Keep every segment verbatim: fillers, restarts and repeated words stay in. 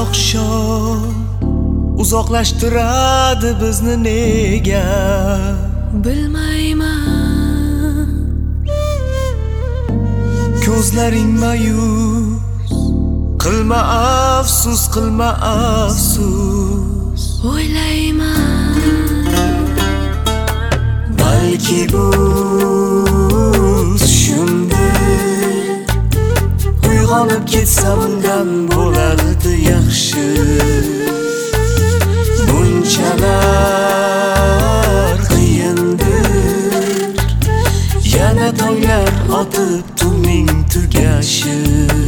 oqshom uzoqlashtiradi bizni nega bilmayman. Ko'zlaring mayus, qilma afsus, qilma afsus. O'ylayman, balki bu tushimdir. Uyg'onib ketsam undan bo'lardi yaxshi. Bunchalar qiyindir, yana tonglar otib tunning tugashi.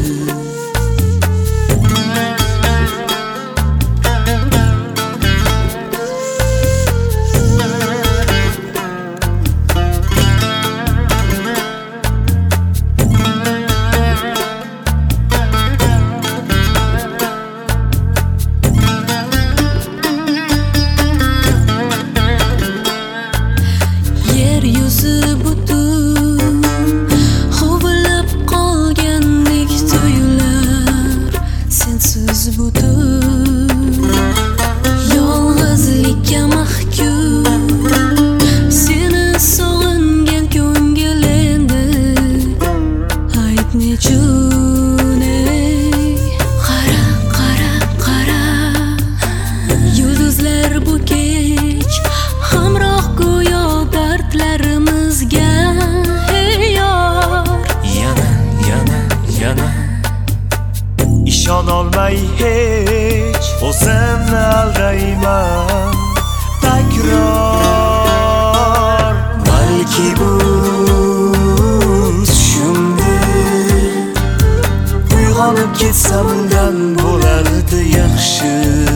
yuzi butun hovlab qolgandek tuyular, sensiz butun yolg'izlikka mahkum. Seni sog'ingan ko'ngil endi ayt nechun ey. Qara, qara, qara, yulduzlar bu kech hamroh go'yo dardlarimizga. Hey yor, Yana, yana, yana ishonolmay hech o'zimni aldayman. Takror, balki bu tushimdir. Uyg'onib ketsam undan bo'lardi yaxshi.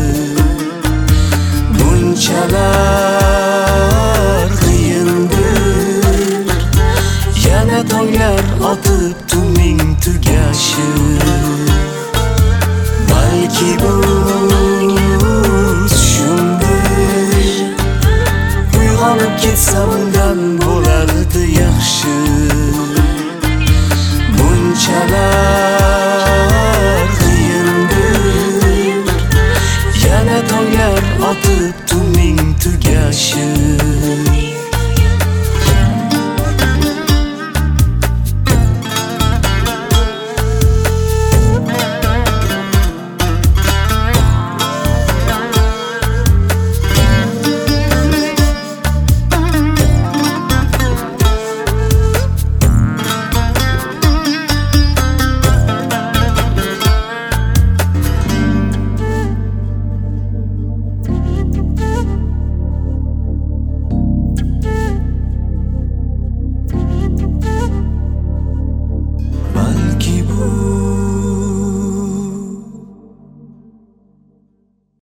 Bunchalar qiyindir, yana tonglar otib tunning tugashi. Balki bu tushimdir. Uyg'onib ketsam undan bo'lardi yaxshi. Bunchalar qiyindir, yana tonglar otib tunning tugashi.